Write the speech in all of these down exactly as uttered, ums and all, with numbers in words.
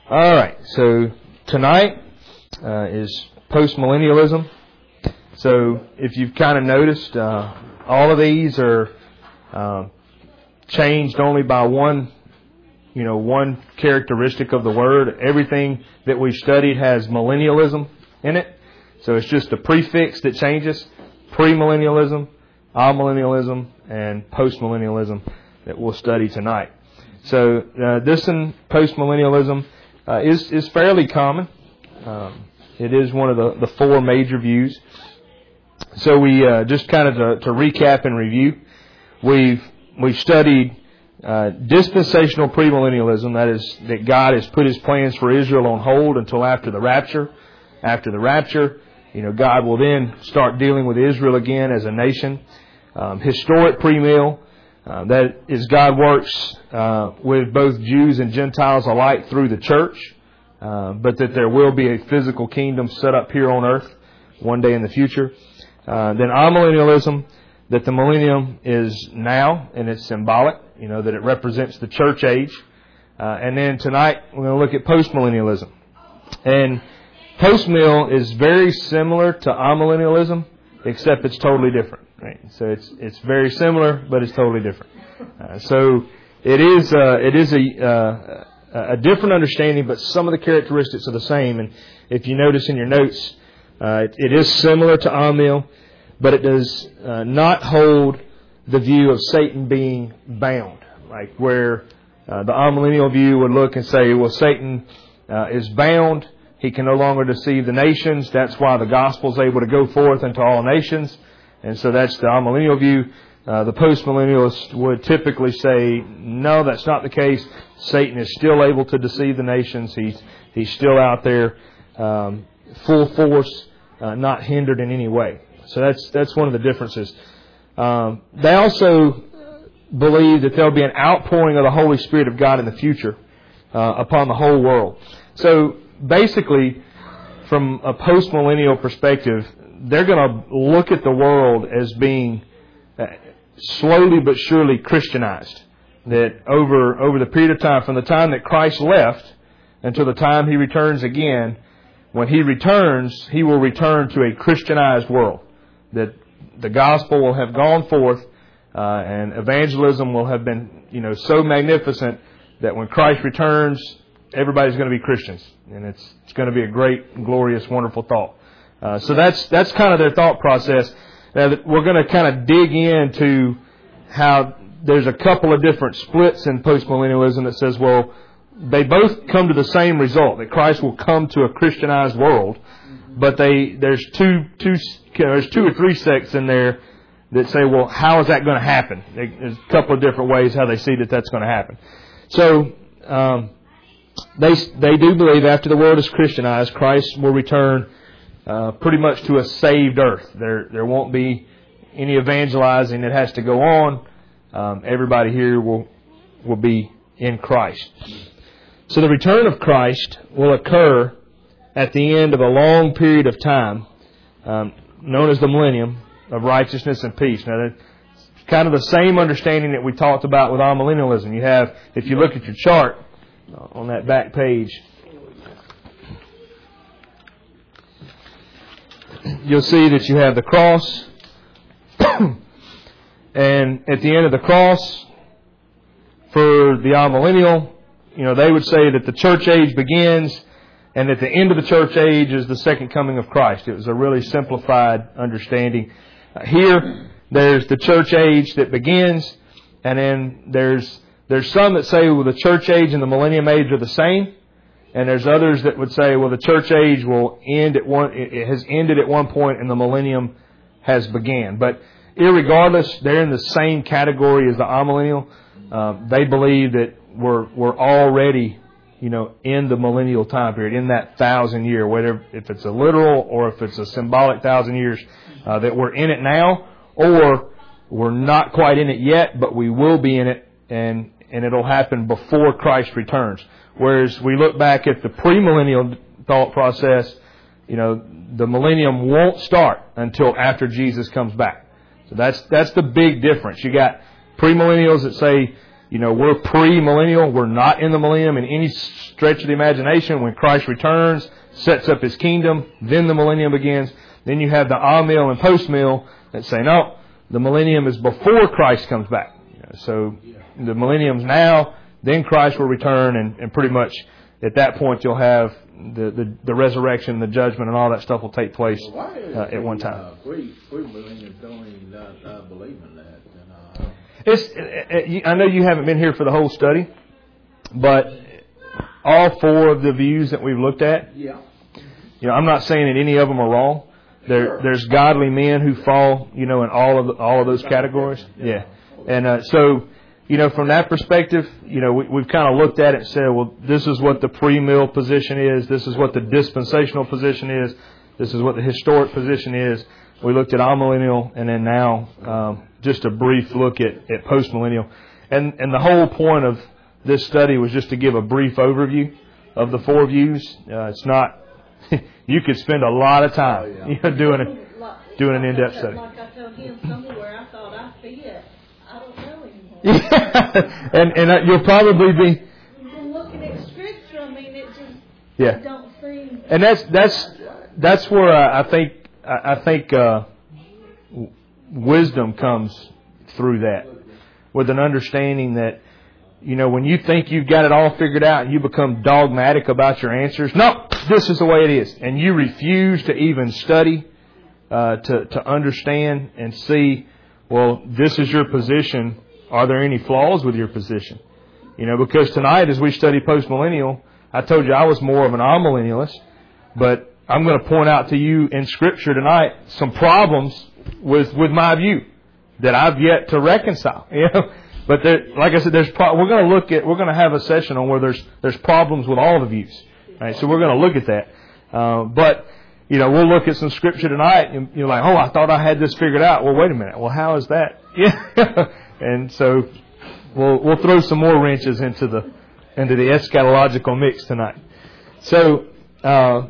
All right, so tonight uh, is postmillennialism. So if you've kind of noticed, uh, all of these are uh, changed only by one, you know, one characteristic of the word. Everything that we've studied has millennialism in it. So it's just a prefix that changes: premillennialism, amillennialism, and postmillennialism that we'll study tonight. So uh, this and postmillennialism uh, is is fairly common. Um, it is one of the, the four major views. So we uh, just kind of to, to recap and review, we've we've studied uh, dispensational premillennialism. That is, that God has put His plans for Israel on hold until after the rapture. After the rapture, you know, God will then start dealing with Israel again as a nation. Um, historic premill. Uh, that is, God works uh, with both Jews and Gentiles alike through the church, uh, but that there will be a physical kingdom set up here on earth one day in the future. Uh, then amillennialism, that the millennium is now and it's symbolic, you know, that it represents the church age. Uh, and then tonight we're going to look at postmillennialism. And postmill is very similar to amillennialism, except it's totally different. Right. So it's it's very similar, but it's totally different. Uh, so it is uh, it is a uh, a different understanding, but some of the characteristics are the same. And if you notice in your notes, uh, it, it is similar to Amil, but it does uh, not hold the view of Satan being bound, like where uh, the amillennial view would look and say, well, Satan uh, is bound. He can no longer deceive the nations. That's why the gospel is able to go forth into all nations. And so that's the amillennial view. Uh, the postmillennialists would typically say, no, that's not the case. Satan is still able to deceive the nations. He's he's still out there, um, full force, uh, not hindered in any way. So that's that's one of the differences. Um, they also believe that there'll be an outpouring of the Holy Spirit of God in the future uh, upon the whole world. So basically, from a postmillennial perspective, they're going to look at the world as being uh, slowly but surely Christianized. That over over the period of time, from the time that Christ left until the time He returns again, when He returns, He will return to a Christianized world. That the gospel will have gone forth uh, and evangelism will have been, you know, so magnificent that when Christ returns, everybody's going to be Christians. And it's it's going to be a great, glorious, wonderful thought. Uh, so that's that's kind of their thought process. Now, we're going to kind of dig into how there's a couple of different splits in postmillennialism that says, well, they both come to the same result, that Christ will come to a Christianized world, but they there's two two there's two or three sects in there that say, well, how is that going to happen? There's a couple of different ways how they see that that's going to happen. So um, they they do believe after the world is Christianized, Christ will return Uh, pretty much to a saved earth. There there won't be any evangelizing that has to go on. Um, everybody here will will be in Christ. So the return of Christ will occur at the end of a long period of time, um, known as the millennium of righteousness and peace. Now, that's kind of the same understanding that we talked about with amillennialism. You have, if you look at your chart on that back page, you'll see that you have the cross, and at the end of the cross, for the amillennial, you know, they would say that the church age begins, and at the end of the church age is the second coming of Christ. It was a really simplified understanding. Uh, here, there's the church age that begins, and then there's there's some that say, well, the church age and the millennium age are the same. And there's others that would say, well, the church age will end at one, it has ended at one point and the millennium has began. But irregardless, they're in the same category as the amillennial. Uh, they believe that we're, we're already, you know, in the millennial time period, in that thousand year, whether if it's a literal or if it's a symbolic thousand years, uh, that we're in it now, or we're not quite in it yet, but we will be in it, and, and it'll happen before Christ returns. Whereas we look back at the premillennial thought process, you know, the millennium won't start until after Jesus comes back. So that's that's the big difference. You got premillennials that say, you know, we're pre-millennial. We're not in the millennium in any stretch of the imagination. When Christ returns, sets up His kingdom, then the millennium begins. Then you have the amill and post-mill that say, no, the millennium is before Christ comes back. You know, so the millennium's now, then Christ will return, and, and pretty much at that point you'll have the, the, the resurrection, the judgment, and all that stuff will take place uh, at one time. Uh, we, we millennials don't even uh, uh, believe in that. And, uh, It's, it, it, I know you haven't been here for the whole study, but all four of the views that we've looked at, yeah. you know, I'm not saying that any of them are wrong. There, Sure. there's godly men who fall, you know, in all of the, all of those categories. Yeah, and uh, so, you know, from that perspective, you know, we, we've kind of looked at it and said, well, this is what the pre-mill position is. This is what the dispensational position is. This is what the historic position is. We looked at amillennial, and then now um, just a brief look at, at postmillennial. And and the whole point of this study was just to give a brief overview of the four views. Uh, it's not, you could spend a lot of time Oh, yeah. you know, doing a, doing an in-depth study. Like I told him somewhere, I thought I fit. I don't know anymore. Yeah. and and uh, you'll probably be. And looking at scripture, I mean, it just Yeah. don't seem. And that's that's that's where I, I think I, I think uh, w- wisdom comes through that, with an understanding that, you know, when you think you've got it all figured out and you become dogmatic about your answers, no, this is the way it is, and you refuse to even study uh, to to understand and see, well, this is your position. Are there any flaws with your position? You know, because tonight as we study postmillennial, I told you I was more of an amillennialist, but I'm going to point out to you in Scripture tonight some problems with with my view that I've yet to reconcile. You know, but there, like I said, there's pro- we're going to look at we're going to have a session on where there's there's problems with all the views. Right, so we're going to look at that. Uh, but you know, we'll look at some Scripture tonight, and you're like, oh, I thought I had this figured out. Well, wait a minute. Well, how is that? Yeah, and so we'll we'll throw some more wrenches into the into the eschatological mix tonight. So uh,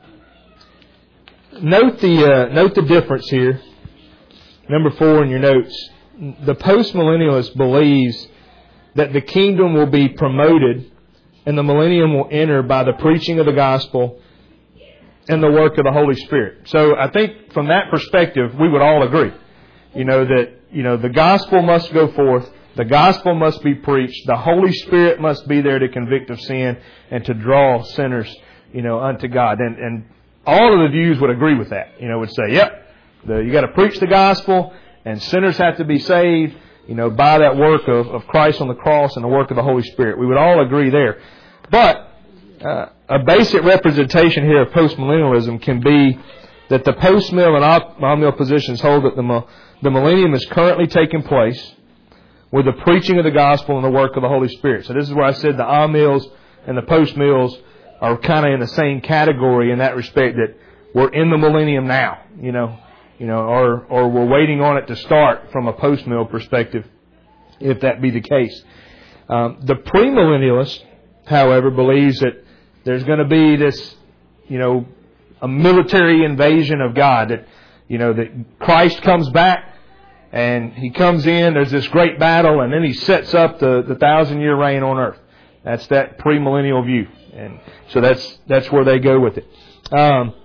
note the uh, note the difference here. Number four in your notes. The postmillennialist believes that the kingdom will be promoted and the millennium will enter by the preaching of the gospel and the work of the Holy Spirit. So I think from that perspective, we would all agree, you know, that, you know, the gospel must go forth. The gospel must be preached. The Holy Spirit must be there to convict of sin and to draw sinners, you know, unto God. And, and all of the views would agree with that. You know, would say, yep, the, you got to preach the gospel, and sinners have to be saved, you know, by that work of, of Christ on the cross and the work of the Holy Spirit. We would all agree there. But uh, a basic representation here of postmillennialism can be that the post-mill and amillennial positions hold that the, the millennium is currently taking place with the preaching of the gospel and the work of the Holy Spirit. So this is where I said the amills and the post-mills are kind of in the same category in that respect, that we're in the millennium now, you know, you know, or or we're waiting on it to start from a post-mill perspective, if that be the case. Um, the premillennialist, however, believes that there's going to be this, you know, a military invasion of God, that, you know, that Christ comes back and He comes in, there's this great battle, and then He sets up the, the thousand year reign on earth. That's that premillennial view. And so that's that's where they go with it. Um,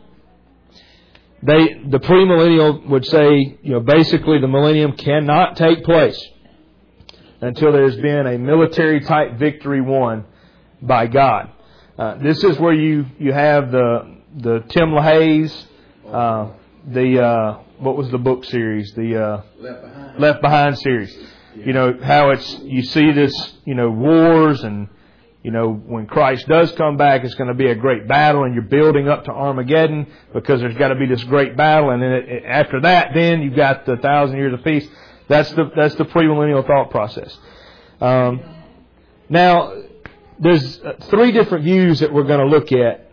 they the premillennial would say, you know, basically the millennium cannot take place until there's been a military type victory won by God. Uh, this is where you, you have the the Tim LaHaye's, uh, the uh, what was the book series? The uh, Left Behind. Left Behind series. You know how it's you see this, you know, wars, and you know, when Christ does come back, it's going to be a great battle, and you're building up to Armageddon because there's got to be this great battle, and then it, after that, then you've got the thousand years of peace. That's the that's the premillennial thought process. Um, now, there's three different views that we're going to look at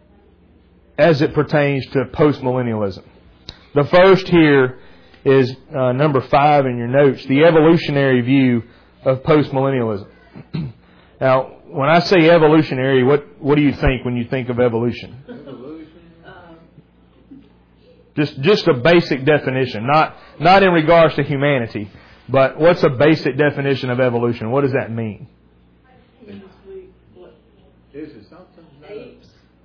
as it pertains to postmillennialism. The first here is uh, number five in your notes, the evolutionary view of postmillennialism. Now, when I say evolutionary, what, what do you think when you think of evolution? Evolution. Just just a basic definition, not not in regards to humanity, But what's a basic definition of evolution? What does that mean? Is it something? Apes.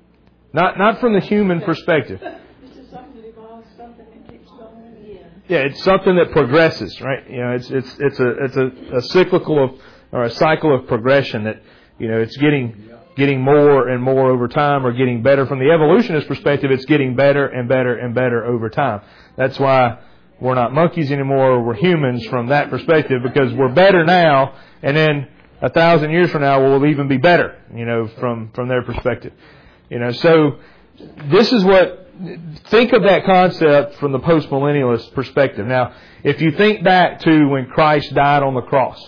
Not not from the human perspective. This is something that evolves, something that keeps going. Yeah. Yeah, it's something that progresses, right? You know, it's it's it's a it's a, a cyclical of or a cycle of progression that, you know, it's getting getting more and more over time, or getting better. From the evolutionist perspective, it's getting better and better and better over time. That's why we're not monkeys anymore. We're humans from that perspective, because we're better now, and then a thousand years from now we'll even be better, you know, from, from their perspective. You know, so this is what, think of that concept from the postmillennialist perspective. Now, if you think back to when Christ died on the cross,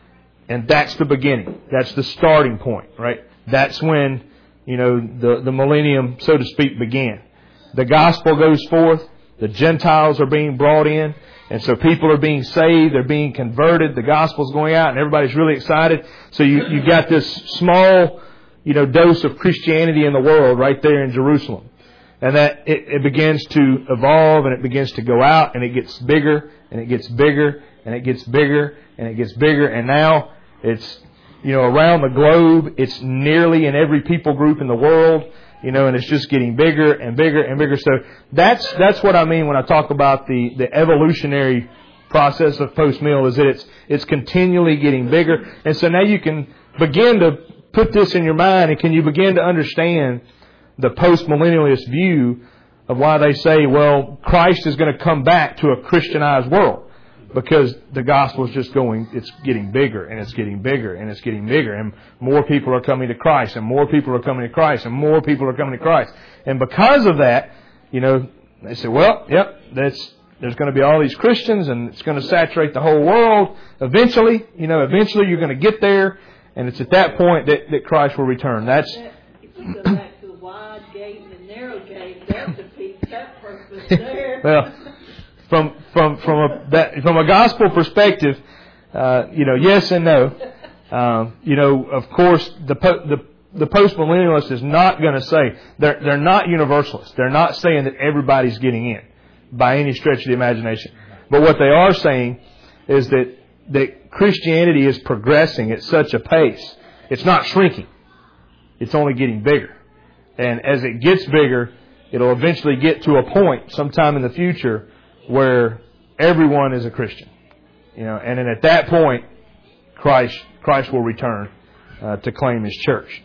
and that's the beginning, that's the starting point, right? That's when, you know, the, the millennium, so to speak, began. The gospel goes forth. The Gentiles are being brought in. And so people are being saved. They're being converted. The gospel's going out and everybody's really excited. So you, you got this small, you know, dose of Christianity in the world right there in Jerusalem. And that it, it begins to evolve and it begins to go out and it gets bigger and it gets bigger and it gets bigger and it gets bigger. And now it's, you know, around the globe. It's nearly in every people group in the world. You know, and it's just getting bigger and bigger and bigger. So that's that's what I mean when I talk about the, the evolutionary process of post-mill, is that it's it's continually getting bigger. And so now you can begin to put this in your mind, and can you begin to understand the post-millennialist view of why they say, well, Christ is going to come back to a Christianized world. Because the gospel is just going, it's getting bigger and it's getting bigger and it's getting bigger. And more people are coming to Christ and more people are coming to Christ and more people are coming to Christ. And because of that, you know, they say, well, yep, that's, there's going to be all these Christians and it's going to saturate the whole world. Eventually, you know, eventually you're going to get there. And it's at that point that, that Christ will return. That's... If we go back to the wide gate and the narrow gate, that defeats that purpose there. Well... From from from a that, from a gospel perspective, uh, you know, yes and no. Um, you know, of course, the po- the the postmillennialist is not going to say they're they're not universalists. They're not saying that everybody's getting in by any stretch of the imagination. But what they are saying is that that Christianity is progressing at such a pace. It's not shrinking. It's only getting bigger, and as it gets bigger, it'll eventually get to a point sometime in the future where everyone is a Christian, you know, and then at that point, Christ Christ will return uh, to claim His church.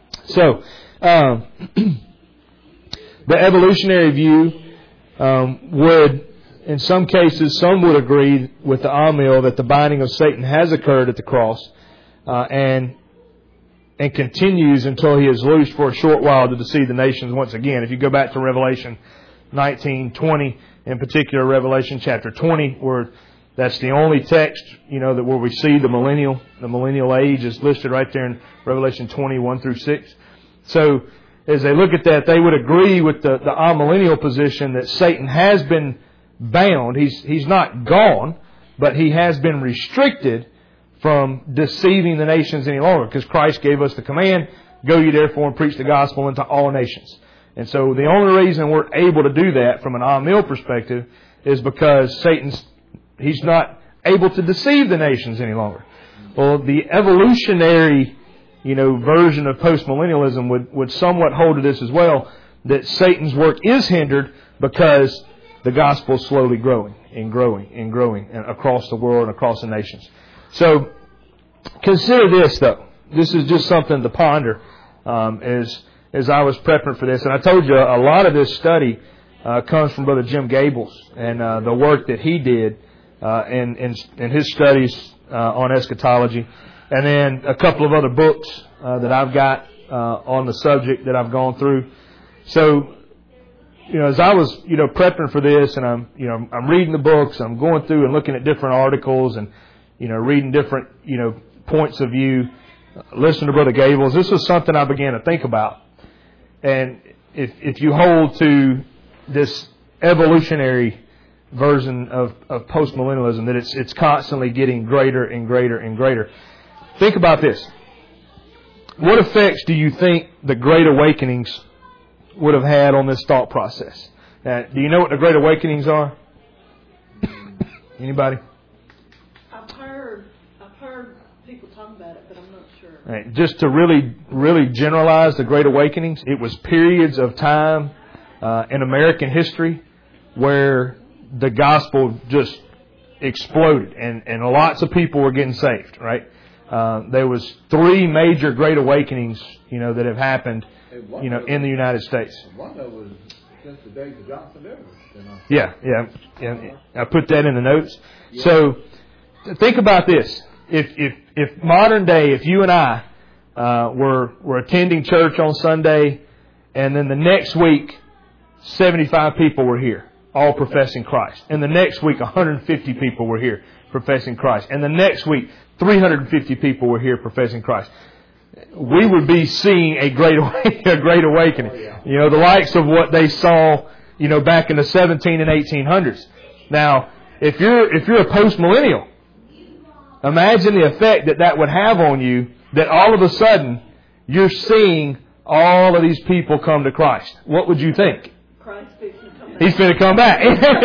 So, um, the evolutionary view um, would, in some cases, some would agree with the Amill that the binding of Satan has occurred at the cross, uh, and and continues until he is loosed for a short while to deceive the nations once again. If you go back to Revelation nineteen, twenty. In particular, Revelation chapter twenty, where that's the only text, you know, that where we see the millennial, the millennial age is listed right there in Revelation twenty, one through six. So, as they look at that, they would agree with the, the amillennial position that Satan has been bound. He's, he's not gone, but he has been restricted from deceiving the nations any longer, because Christ gave us the command, go ye therefore and preach the gospel unto all nations. And so the only reason we're able to do that from an Amill perspective is because Satan's, he's not able to deceive the nations any longer. Well, the evolutionary, you know, version of postmillennialism would, would somewhat hold to this as well, that Satan's work is hindered because the gospel is slowly growing and growing and growing across the world and across the nations. So consider this, though. This is just something to ponder um, as... as I was prepping for this. And I told you a lot of this study uh, comes from Brother Jim Gables and uh, the work that he did uh, in, in, in his studies uh, on eschatology. And then a couple of other books uh, that I've got uh, on the subject that I've gone through. So, you know, as I was, you know, prepping for this, and I'm, you know, I'm reading the books, I'm going through and looking at different articles and, you know, reading different, you know, points of view, listening to Brother Gables, this was something I began to think about. And if if you hold to this evolutionary version of, of postmillennialism, that it's it's constantly getting greater and greater and greater. Think about this. What effects do you think the Great Awakenings would have had on this thought process? Now, do you know what the Great Awakenings are? Anybody? I Right, just to really, really generalize the Great Awakenings, it was periods of time uh, in American history where the gospel just exploded, and, and lots of people were getting saved. Right, uh, there was three major Great Awakenings, you know, that have happened, you know, in the United States. One of them was since the days of Johnson Edwards. You know? Yeah, yeah, yeah. I put that in the notes. Yeah. So think about this. If if if modern day, if you and I uh, were were attending church on Sunday, and then the next week seventy-five people were here, all professing Christ, and the next week one hundred fifty people were here professing Christ, and the next week three hundred fifty people were here professing Christ, we would be seeing a great a great awakening. You know, the likes of what they saw, you know, back in the seventeen and eighteen hundreds. Now, if you're if you're a post-millennial, imagine the effect that that would have on you, that all of a sudden you're seeing all of these people come to Christ. What would you think? Christ's fixing to come back. He's going to come back.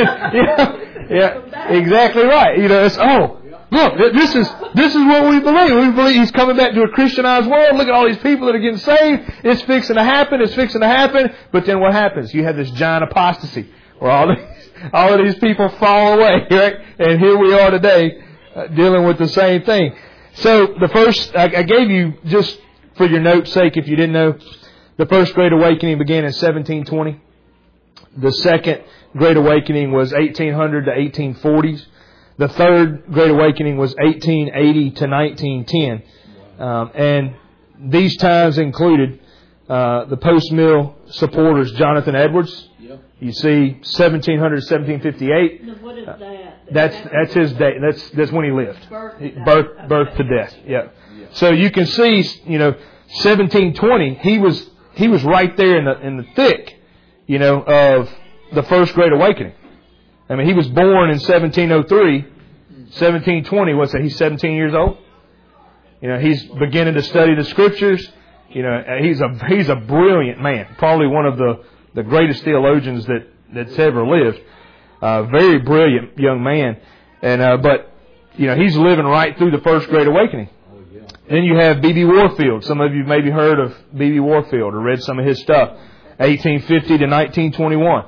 yeah, yeah, exactly right. You know, it's, oh, look, this is this is what we believe. We believe He's coming back to a Christianized world. Look at all these people that are getting saved. It's fixing to happen. It's fixing to happen. But then what happens? You have this giant apostasy where all these, all of these people fall away, right? And here we are today uh, dealing with the same thing. So the first, I, I gave you, just for your note's sake, if you didn't know, the first Great Awakening began in seventeen twenty. The second Great Awakening was eighteen hundred to eighteen forties. The third Great Awakening was eighteen eighty to nineteen ten. Um, and these times included uh, the post-mill supporters, Jonathan Edwards. Yep. You see, seventeen hundred to seventeen fifty-eight. Now, what is that? Uh, that's that's his day. That's that's when he lived. Birth to death. Birth, birth to death. Yeah. yeah. So you can see, you know, seventeen twenty. He was he was right there in the in the thick, you know, of the first Great Awakening. I mean, he was born in seventeen oh three. seventeen twenty, what's that? He's seventeen years old. You know, he's beginning to study the Scriptures. You know, he's a he's a brilliant man. Probably one of the, the greatest theologians that, that's ever lived. Uh, very brilliant young man. And uh, but, you know, he's living right through the first Great Awakening. Then you have B B Warfield. Some of you maybe heard of B B Warfield or read some of his stuff. eighteen fifty to nineteen twenty-one.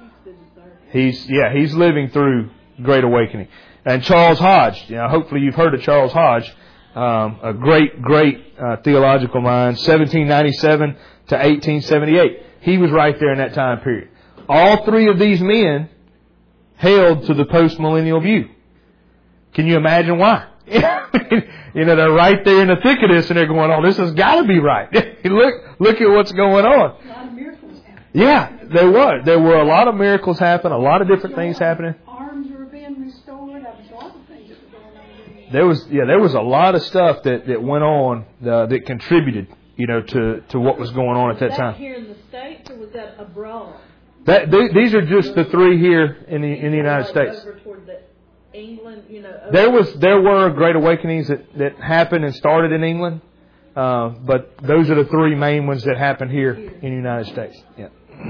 He's, yeah, he's living through Great Awakening. And Charles Hodge, you know, hopefully you've heard of Charles Hodge, um, a great, great uh, theological mind, seventeen ninety-seven to eighteen seventy-eight. He was right there in that time period. All three of these men held to the post-millennial view. Can you imagine why? You know, they're right there in the thick of this, and they're going, "Oh, this has got to be right." look, look at what's going on. A lot of miracles happening. Yeah, there were. There were a lot of miracles happening, a lot of different things happening. Arms were being restored. There was a lot of things that were going on. There was, yeah, there was a lot of stuff that, that went on uh, that contributed, you know, to, to what was going on at that was time. that here in the States, or was that abroad? That th- these are just the three here in the in the United States. Over toward the England, you know. Over There was there were great awakenings that, that happened and started in England, uh, but those are the three main ones that happened here in the United States. Yeah.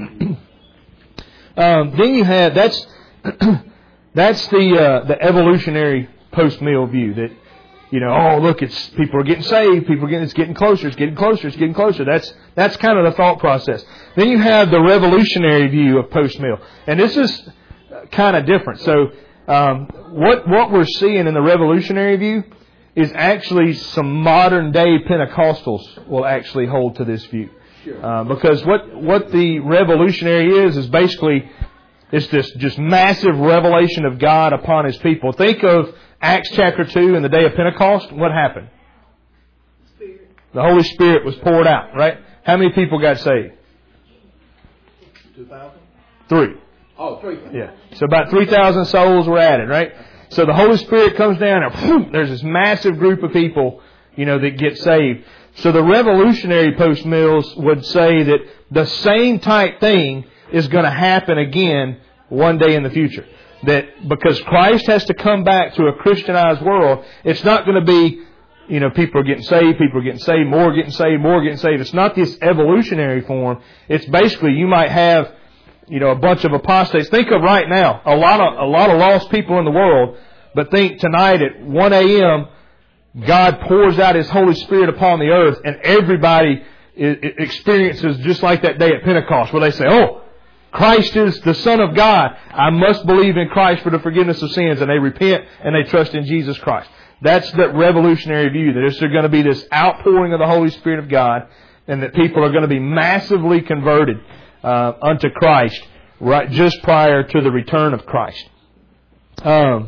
um, then you have that's that's the uh, the evolutionary post-mill view that, you know, oh look, it's people are getting saved, people are getting it's getting closer, it's getting closer, it's getting closer. That's that's kind of the thought process. Then you have the revolutionary view of post-mill, and this is kind of different. So. Um, what what we're seeing in the revolutionary view is actually some modern day Pentecostals will actually hold to this view, uh, because what what the revolutionary is is basically it's this just massive revelation of God upon His people. Think of Acts chapter two in the day of Pentecost. What happened? Spirit. The Holy Spirit was poured out. Right? How many people got saved? Two thousand. Three. Oh, three. Yeah. So about three thousand souls were added, right? So the Holy Spirit comes down and whoop, there's this massive group of people, you know, that get saved. So the revolutionary post-mills would say that the same type thing is going to happen again one day in the future. That because Christ has to come back to a Christianized world, it's not going to be, you know, people are getting saved, people are getting saved, more getting saved, more getting saved. It's not this evolutionary form. It's basically you might have, you know, a bunch of apostates. Think of right now, a lot of a lot of lost people in the world, but think tonight at one a.m., God pours out His Holy Spirit upon the earth, and everybody experiences just like that day at Pentecost, where they say, "Oh, Christ is the Son of God. I must believe in Christ for the forgiveness of sins," and they repent and they trust in Jesus Christ. That's the revolutionary view, that there's going to be this outpouring of the Holy Spirit of God, and that people are going to be massively converted uh, unto Christ right just prior to the return of Christ. Um,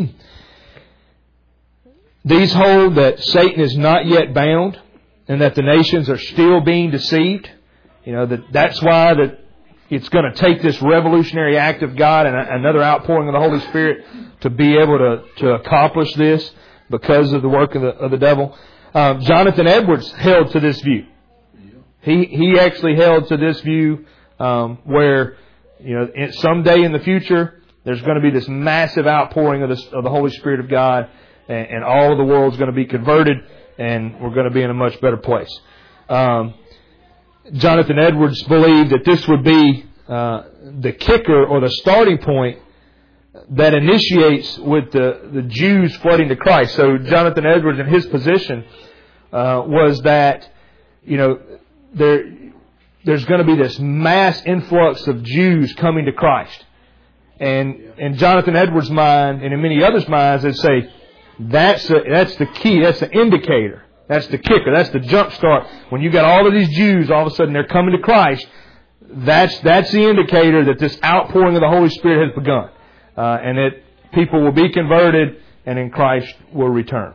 these hold that Satan is not yet bound, and that the nations are still being deceived. You know, that that's why that it's going to take this revolutionary act of God and another outpouring of the Holy Spirit to be able to, to accomplish this because of the work of the, of the devil. Um, Jonathan Edwards held to this view. He he actually held to this view um, where, you know, in, someday in the future there's going to be this massive outpouring of, this, of the Holy Spirit of God, and, and all of the world's going to be converted, and we're going to be in a much better place. Um, Jonathan Edwards believed that this would be uh, the kicker or the starting point that initiates with the, the Jews flooding to Christ. So Jonathan Edwards, in his position, uh, was that, you know, there there's going to be this mass influx of Jews coming to Christ. And in Jonathan Edwards' mind, and in many others' minds, they'd say, that's a, that's the key, that's the indicator. That's the kicker. That's the jump start. When you got all of these Jews, all of a sudden they're coming to Christ. That's that's the indicator that this outpouring of the Holy Spirit has begun, uh, and that people will be converted, and then Christ will return.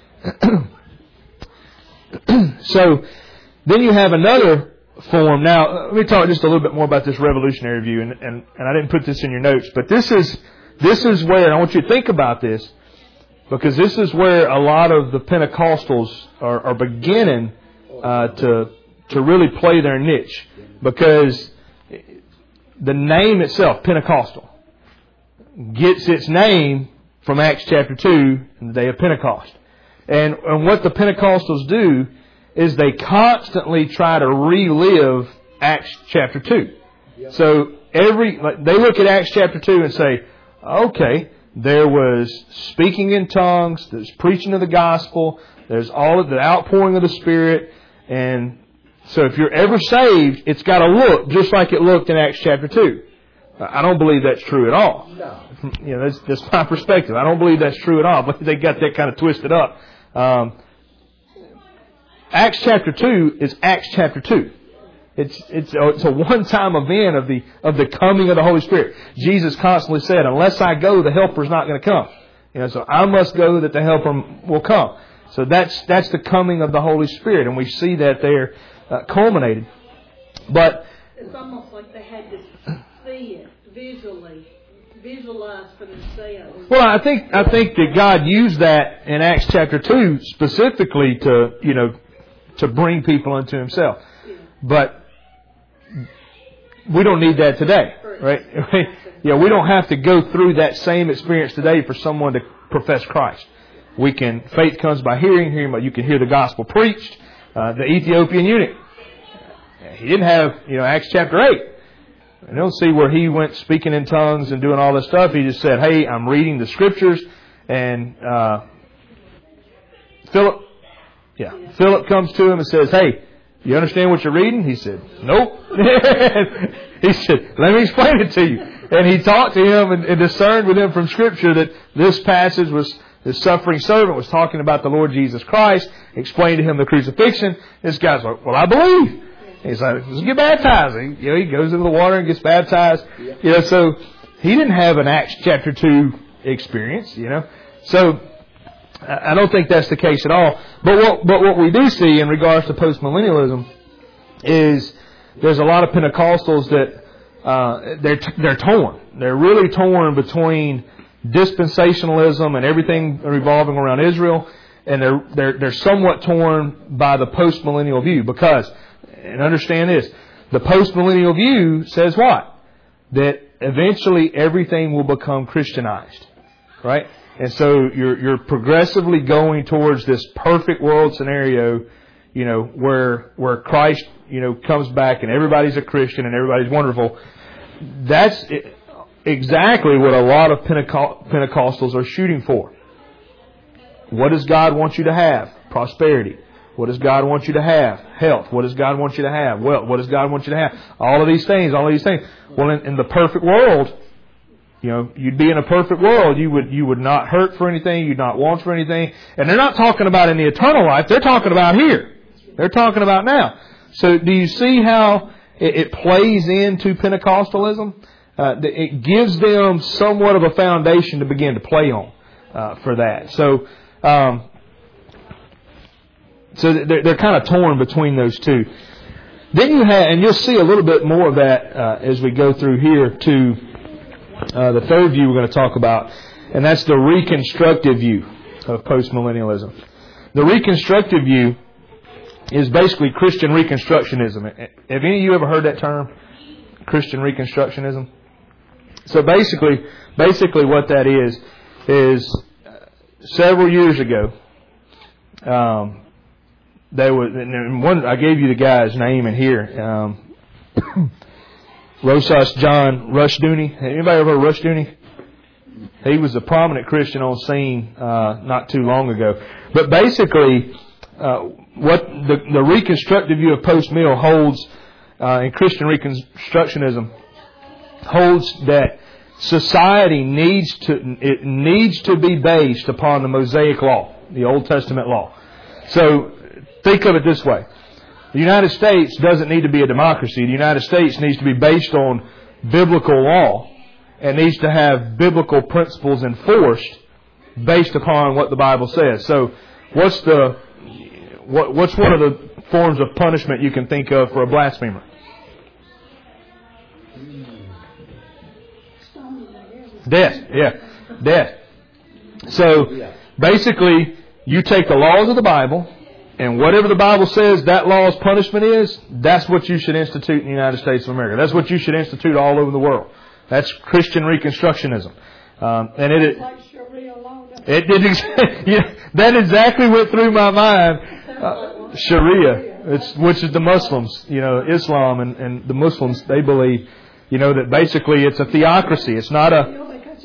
So then you have another form. Now let me talk just a little bit more about this revolutionary view, and, and, and I didn't put this in your notes, but this is this is where, and I want you to think about this, because this is where a lot of the Pentecostals are, are beginning uh, to to really play their niche. Because the name itself, Pentecostal, gets its name from Acts chapter two and the day of Pentecost. And, and what the Pentecostals do is they constantly try to relive Acts chapter two. So every like, they look at Acts chapter two and say, okay, there was speaking in tongues, there's preaching of the gospel, there's all of the outpouring of the Spirit, and so if you're ever saved, it's got to look just like it looked in Acts chapter two. I don't believe that's true at all. No. You know, that's, that's my perspective. I don't believe that's true at all, but they got that kind of twisted up. Um, Acts chapter two is Acts chapter two. It's it's a, it's a one-time event of the of the coming of the Holy Spirit. Jesus constantly said, "Unless I go, the Helper is not going to come." You know, so I must go that the Helper will come. So that's that's the coming of the Holy Spirit, and we see that there uh, culminated. But it's almost like they had to see it visually, visualize for themselves. Well, I think I think that God used that in Acts chapter two specifically to you know to bring people unto Himself, Yeah. but we don't need that today, right? Yeah, we don't have to go through that same experience today for someone to profess Christ. We can, faith comes by hearing, hearing, but you can hear the gospel preached. Uh, the Ethiopian eunuch, he didn't have, you know, Acts chapter eight. I don't see where he went speaking in tongues and doing all this stuff. He just said, hey, I'm reading the scriptures, and uh, Philip, yeah, yeah, Philip comes to him and says, hey, you understand what you're reading? He said, nope. He said, let me explain it to you. And he talked to him and, and discerned with him from Scripture that this passage was, the suffering servant was talking about the Lord Jesus Christ, explained to him the crucifixion. This guy's like, well, I believe. He's like, let's get baptized. He, you know, he goes into the water and gets baptized. You know, so he didn't have an Acts chapter two experience, you know. So I don't think that's the case at all. But what, but what we do see in regards to postmillennialism is there's a lot of Pentecostals that uh, they're they're torn. They're really torn between dispensationalism and everything revolving around Israel, and they're they're they're somewhat torn by the postmillennial view because, and understand this, the postmillennial view says what? That eventually everything will become Christianized, right? And so you're you're progressively going towards this perfect world scenario, you know, where where Christ, you know, comes back and everybody's a Christian and everybody's wonderful. That's exactly what a lot of Penteco- Pentecostals are shooting for. what does God want you to have? Prosperity. What does God want you to have? Health. What does God want you to have? Wealth. What does God want you to have? All of these things, all of these things. Well, in, in the perfect world, you know, you'd be in a perfect world. You would, you would not hurt for anything. You'd not want for anything. And they're not talking about in the eternal life. They're talking about here. They're talking about now. So do you see how it, it plays into Pentecostalism? Uh, it gives them somewhat of a foundation to begin to play on uh, for that. So, um, So they're, they're kind of torn between those two. Then you have, and you'll see a little bit more of that uh, as we go through here to uh, the third view we're going to talk about, and that's the reconstructive view of postmillennialism. The reconstructive view is basically Christian Reconstructionism. Have any of you ever heard that term? Christian Reconstructionism? So basically, basically what that is, is several years ago, um, There was, and one, I gave you the guy's name in here. Um, Rosas John Rushdoony. Anybody ever heard of Rushdoony? He was a prominent Christian on scene uh, not too long ago. But basically, uh, what the, the reconstructive view of post-mill holds uh, in Christian Reconstructionism holds that society needs to it needs to be based upon the Mosaic Law, the Old Testament law. So think of it this way. The United States doesn't need to be a democracy. The United States needs to be based on biblical law and needs to have biblical principles enforced based upon what the Bible says. So what's the what, what's one of the forms of punishment you can think of for a blasphemer? Death. Yeah. Death. So basically, you take the laws of the Bible, and whatever the Bible says that law's punishment is, that's what you should institute in the United States of America. That's what you should institute all over the world. That's Christian Reconstructionism. Um, and it, it, it did ex- yeah, that exactly went through my mind. Uh, Sharia, it's, which is the Muslims, you know, Islam and, and the Muslims, they believe, you know, that basically it's a theocracy. It's not a,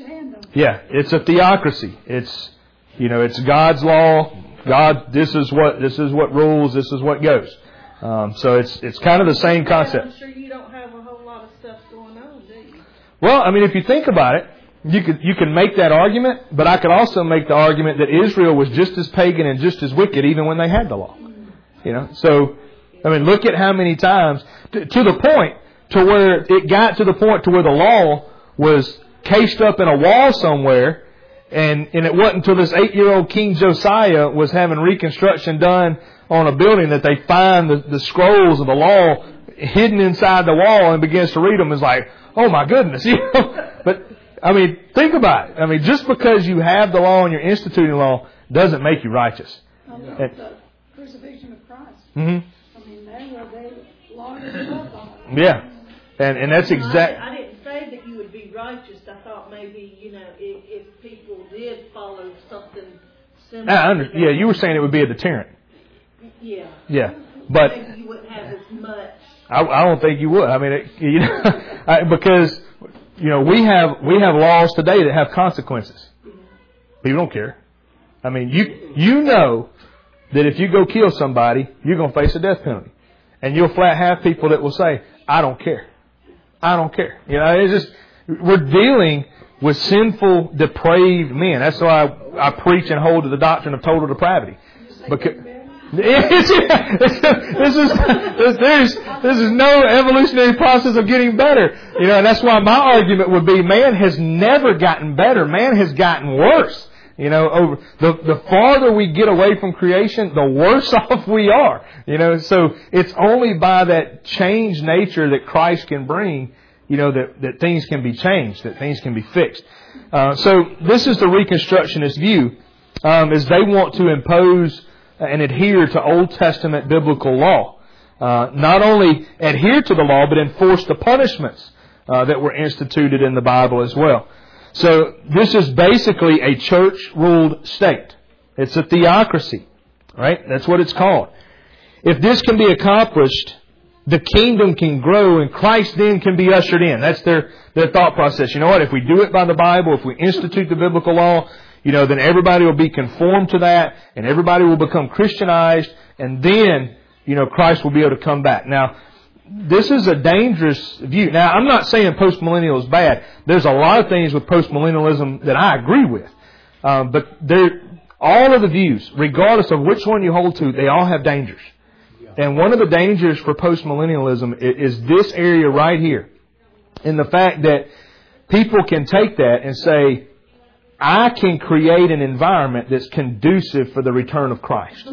yeah, it's a theocracy. It's, you know, it's God's law. God, this is what this is what rules. This is what goes. Um, so it's it's kind of the same concept. I'm sure you don't have a whole lot of stuff going on, do you? Well, I mean, if you think about it, you could you can make that argument, but I could also make the argument that Israel was just as pagan and just as wicked even when they had the law. You know, so I mean, look at how many times to, to the point to where it got to the point to where the law was cased up in a wall somewhere. And, and it wasn't until this eight-year-old King Josiah was having reconstruction done on a building that they find the, the scrolls of the law hidden inside the wall and begins to read them. It's like, oh my goodness. You know? But, I mean, think about it. I mean, just because you have the law and you're instituting the law doesn't make you righteous. Um, and, the crucifixion of Christ. Mm-hmm. I mean, they were, they lauded him up on it. Yeah. And, and that's exact. I, I didn't say that you would be righteous. I thought maybe, you know, if, if people did follow something similar. I under, yeah, you were saying it would be a deterrent. Yeah. Yeah. But maybe you wouldn't have as much. I, I don't think you would. I mean, it, you know, I, because, you know, we have we have laws today that have consequences. People don't care. I mean, you you know that if you go kill somebody, you're going to face a death penalty. And you'll flat have people that will say, I don't care. I don't care. You know, it's just, we're dealing with sinful, depraved men. That's why I, I preach and hold to the doctrine of total depravity. Because it's, it's, this is there's this is no evolutionary process of getting better. You know, and that's why my argument would be, man has never gotten better. Man has gotten worse. You know, over the the farther we get away from creation, the worse off we are. You know, so it's only by that changed nature that Christ can bring, you know, that, that things can be changed, that things can be fixed. Uh, so this is the Reconstructionist view, um, is they want to impose and adhere to Old Testament biblical law. Uh, not only adhere to the law, but enforce the punishments uh, that were instituted in the Bible as well. So this is basically a church-ruled state. It's a theocracy, right? That's what it's called. If this can be accomplished, the kingdom can grow and Christ then can be ushered in. That's their, their thought process. You know what? If we do it by the Bible, if we institute the biblical law, you know, then everybody will be conformed to that, and everybody will become Christianized, and then, you know, Christ will be able to come back. Now, this is a dangerous view. Now, I'm not saying postmillennial is bad. There's a lot of things with postmillennialism that I agree with. Um, but there, all of the views, regardless of which one you hold to, they all have dangers. And one of the dangers for postmillennialism is this area right here. In the fact that people can take that and say, I can create an environment that's conducive for the return of Christ.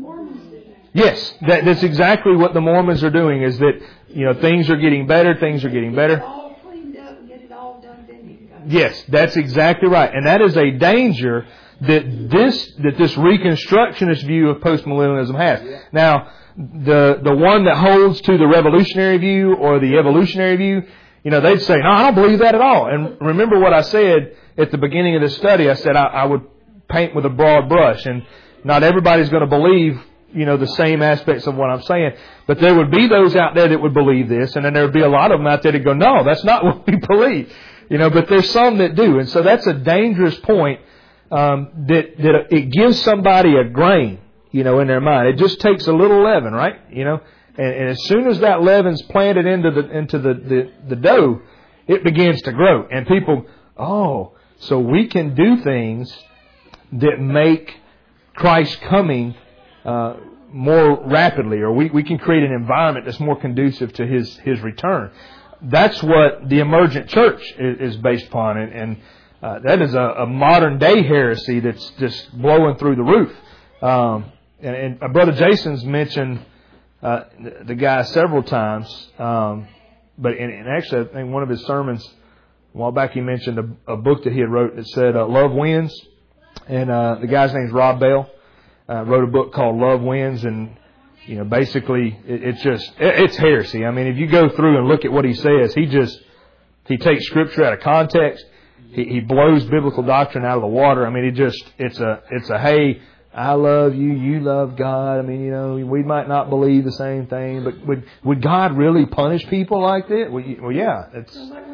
Yes, that, that's exactly what the Mormons are doing, is that, you know, things are getting better, things are getting better. All cleaned up and get it all done, then you can go. Yes, that's exactly right. And that is a danger that this, that this Reconstructionist view of postmillennialism has. Now, the, the one that holds to the revolutionary view or the evolutionary view, you know, they'd say, no, I don't believe that at all. And remember what I said at the beginning of this study. I said I, I would paint with a broad brush, and not everybody's going to believe, you know, the same aspects of what I'm saying. But there would be those out there that would believe this, and then there would be a lot of them out there that go, no, that's not what we believe. You know, but there's some that do. And so that's a dangerous point, um, that, that it gives somebody a grain, you know, in their mind. It just takes a little leaven, right? You know, and, and as soon as that leaven's planted into the, into the, the, the dough, it begins to grow. And people, oh, so we can do things that make Christ coming uh, more rapidly, or we, we can create an environment that's more conducive to His His return. That's what the emergent church is, is based upon, and, and uh, that is a, a modern day heresy that's just blowing through the roof. Um, and, and uh, Brother Jason's mentioned uh, the, the guy several times, um, but in, and actually I think one of his sermons a while back he mentioned a, a book that he had wrote that said uh, Love Wins, and uh, the guy's name's Rob Bell. Uh, wrote a book called Love Wins, and you know, basically it, it's just it, it's heresy. I mean, if you go through and look at what he says, he just he takes Scripture out of context. He, he blows biblical doctrine out of the water. I mean, it just it's a it's a hey, I love you, you love God. I mean, you know, we might not believe the same thing, but would would God really punish people like that? Well, well yeah, it's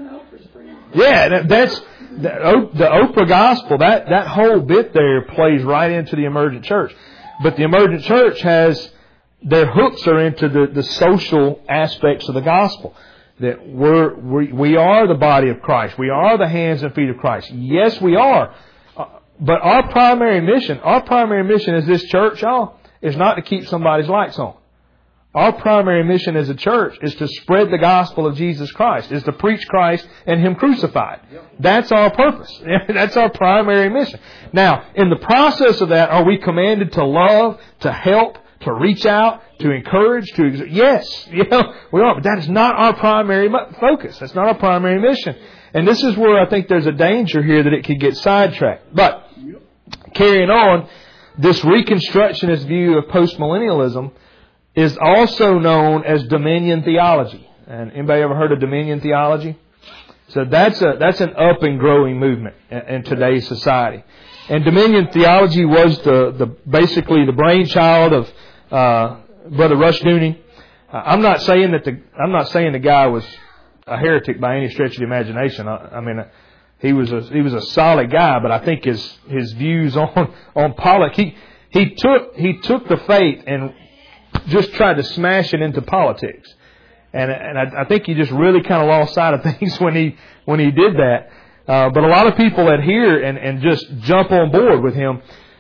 yeah. That, that's the, the Oprah gospel. That that whole bit there plays right into the emergent church. But the emergent church has their hooks are into the, the social aspects of the gospel. That we're we, we are the body of Christ. We are the hands and feet of Christ. Yes, we are. Uh, but our primary mission, our primary mission as this church, y'all, is not to keep somebody's lights on. Our primary mission as a church is to spread the gospel of Jesus Christ, is to preach Christ and Him crucified. That's our purpose. That's our primary mission. Now, in the process of that, are we commanded to love, to help, to reach out, to encourage, to exert? Yes, you know, we are. But that is not our primary focus. That's not our primary mission. And this is where I think there's a danger here that it could get sidetracked. But carrying on, this Reconstructionist view of postmillennialism is also known as dominion theology. And anybody ever heard of dominion theology? So that's a that's an up and growing movement in, in today's society. And dominion theology was the, the basically the brainchild of uh, Brother Rushdoony. Uh, I'm not saying that the I'm not saying the guy was a heretic by any stretch of the imagination. I, I mean, uh, he was a he was a solid guy, but I think his his views on on politics, he he took he took the faith and just tried to smash it into politics, and and I, I think he just really kind of lost sight of things when he when he did that. Uh, but a lot of people adhere and and just jump on board with him.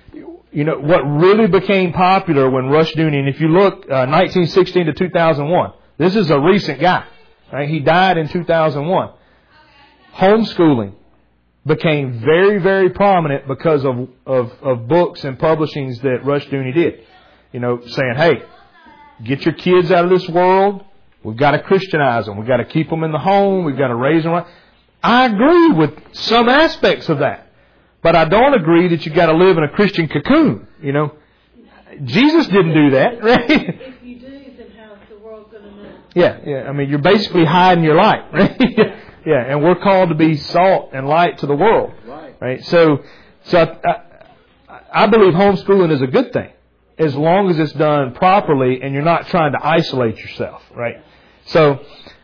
You know what really became popular when Rushdoony, and if you look, uh, nineteen sixteen to two thousand one, this is a recent guy, right? He died in two thousand one. Homeschooling became very very prominent because of of, of books and publishings that Rushdoony did. You know, saying, hey, get your kids out of this world. We've got to Christianize them. We've got to keep them in the home. We've got to raise them right. I agree with some aspects of that. But I don't agree that you've got to live in a Christian cocoon. You know, Jesus didn't do that, right? If you do, then how's the world going to know? Yeah, yeah. I mean, you're basically hiding your light, right? Yeah, and we're called to be salt and light to the world, Right. right? So, so I, I believe homeschooling is a good thing, as long as it's done properly and you're not trying to isolate yourself, right? So,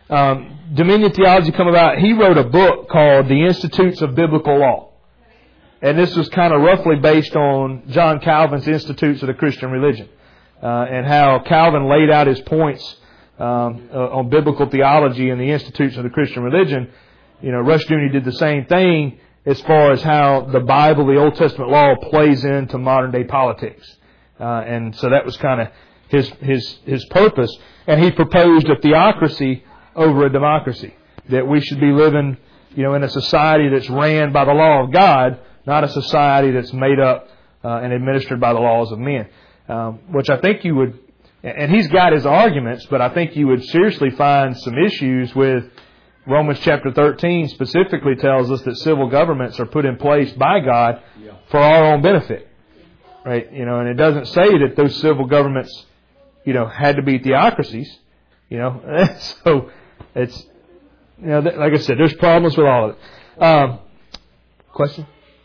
um, Dominion Theology come about. He wrote a book called The Institutes of Biblical Law. and this was kind of roughly based on John Calvin's Institutes of the Christian Religion, uh, and how Calvin laid out his points um, uh, on biblical theology in the Institutes of the Christian Religion. You know, Rushdoony did the same thing as far as how the Bible, the Old Testament law, plays into modern day politics, uh, and so that was kind of his his his purpose. And he proposed a theocracy over a democracy, that we should be living, you know, in a society that's ran by the law of God, not a society that's made up uh, and administered by the laws of men. Um, which I think you would, and he's got his arguments, but I think you would seriously find some issues with Romans chapter thirteen specifically tells us that civil governments are put in place by God for our own benefit. Right? You know, and it doesn't say that those civil governments, you know, had to be theocracies. You know, so it's, you know, like I said, there's problems with all of it. Um, question?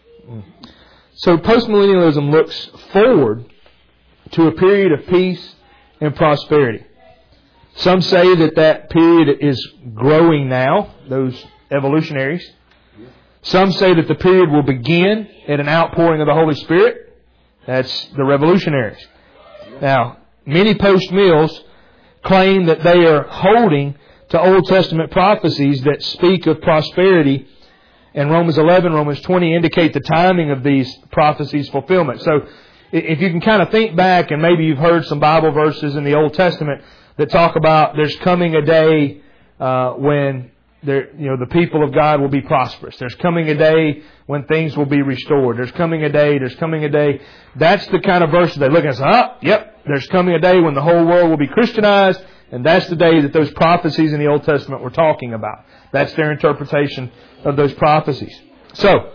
So postmillennialism looks forward to a period of peace and prosperity. Some say that that period is growing now, those evolutionaries. Some say that the period will begin at an outpouring of the Holy Spirit. That's the revolutionaries. Now, many post-mills claim that they are holding to Old Testament prophecies that speak of prosperity, and Romans eleven, Romans twenty indicate the timing of these prophecies' fulfillment. So, if you can kind of think back, and maybe you've heard some Bible verses in the Old Testament that talk about there's coming a day uh, when there, you know, the people of God will be prosperous. There's coming a day when things will be restored. There's coming a day. There's coming a day. That's the kind of verses they look at and say, "Ah, yep." There's coming a day when the whole world will be Christianized, and that's the day that those prophecies in the Old Testament were talking about. That's their interpretation of those prophecies. So,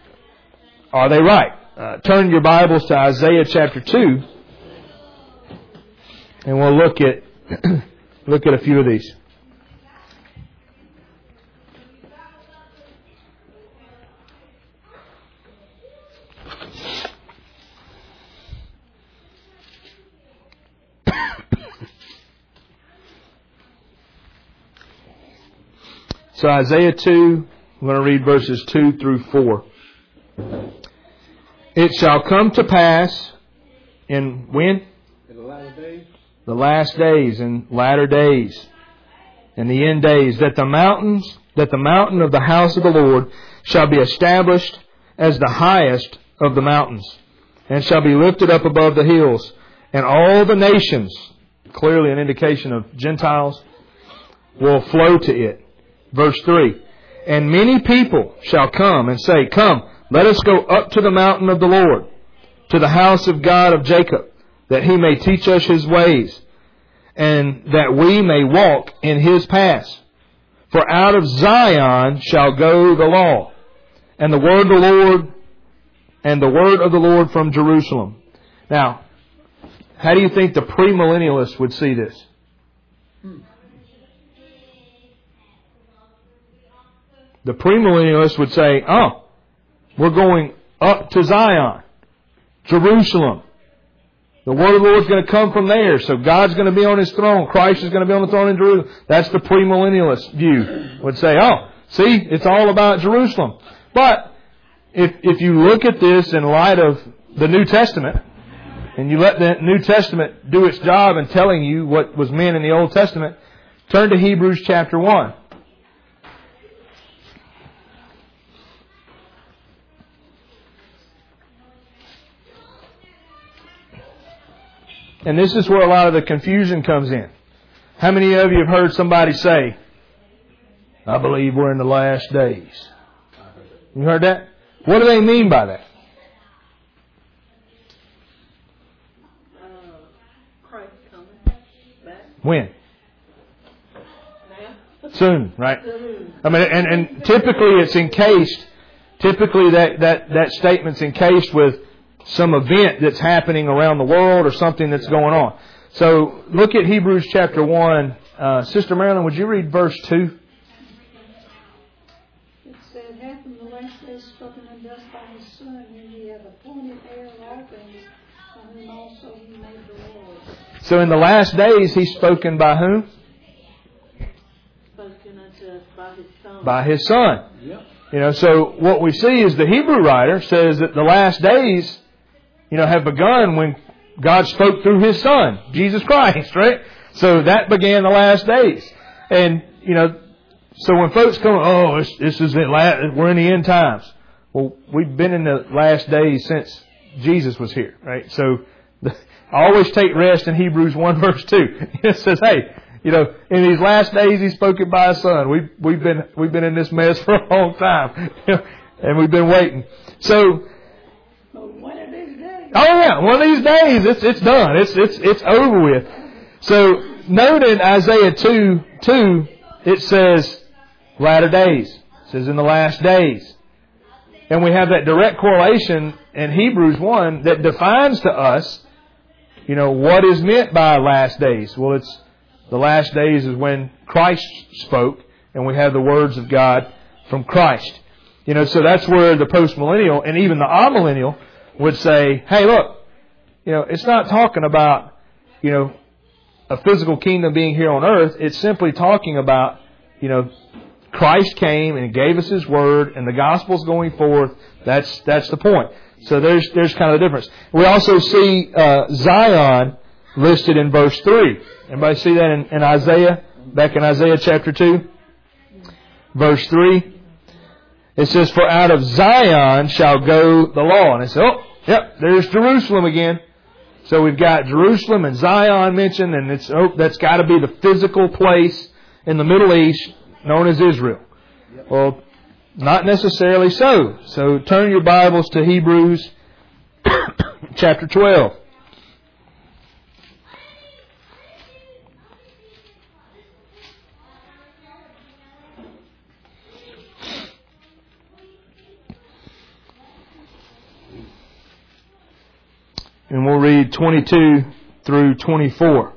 are they right? Uh, turn your Bibles to Isaiah chapter two, and we'll look at look at a few of these. So Isaiah two, I'm going to read verses two through four. It shall come to pass in when? In the latter days. The last days and latter days and the end days, that the mountains, that the mountain of the house of the Lord shall be established as the highest of the mountains, and shall be lifted up above the hills, and all the nations, clearly an indication of Gentiles, will flow to it. Verse three, and many people shall come and say, Come, let us go up to the mountain of the Lord, to the house of God of Jacob, that He may teach us His ways, and that we may walk in His paths. For out of Zion shall go the law, and the word of the Lord, and the word of the Lord from Jerusalem. Now, how do you think the premillennialists would see this? The premillennialists would say, oh, we're going up to Zion, Jerusalem. The word of the Lord is going to come from there. So God's going to be on His throne. Christ is going to be on the throne in Jerusalem. That's the premillennialist view. Would say, oh, see, it's all about Jerusalem. But if if you look at this in light of the New Testament, and you let the New Testament do its job in telling you what was meant in the Old Testament, turn to Hebrews chapter one. And this is where a lot of the confusion comes in. How many of you have heard somebody say, I believe we're in the last days? You heard that? What do they mean by that? Uh, Christ coming back. When? Now. Soon, right? Soon. I mean, and, and typically it's encased, typically that, that, that statement's encased with some event that's happening around the world or something that's going on. So look at Hebrews chapter one. Uh, Sister Marilyn, would you read verse two? It said, hath in the last days spoken unto us by His Son, whom He hath appointed heir of all things, by whom also He made the world. So in the last days He's spoken by whom? spoken unto us by His Son. By His Son. Yep. You know, so what we see is the Hebrew writer says that the last days, you know, have begun when God spoke through His Son, Jesus Christ, right? So that began the last days. And, you know, so when folks come, oh, this, this is it, we're in the end times. Well, we've been in the last days since Jesus was here, right? So the, I always take rest in Hebrews one verse two. It says, hey, you know, in these last days He spoke it by His Son. We've, we've been, we've been in this mess for a long time. And we've been waiting. So, One of these days. oh yeah, one of these days it's, it's done. It's, it's, it's over with. So, note in Isaiah two, two, it says, latter days. It says in the last days. And we have that direct correlation in Hebrews one that defines to us, you know, what is meant by last days. Well, it's the last days is when Christ spoke, and we have the words of God from Christ. You know, so that's where the postmillennial and even the amillennial would say, hey, look, you know, it's not talking about, you know, a physical kingdom being here on earth. It's simply talking about, you know, Christ came and gave us His word, and the gospel's going forth. That's that's the point. So there's there's kind of the difference. We also see uh, Zion listed in verse three. Everybody see that in, in Isaiah, back in Isaiah chapter two, verse three. It says, "For out of Zion shall go the law." And it says, "Oh, yep, there's Jerusalem again." So we've got Jerusalem and Zion mentioned, and it's oh, that's got to be the physical place in the Middle East known as Israel. Well, not necessarily so. So turn your Bibles to Hebrews chapter twelve. And we'll read twenty-two through twenty-four.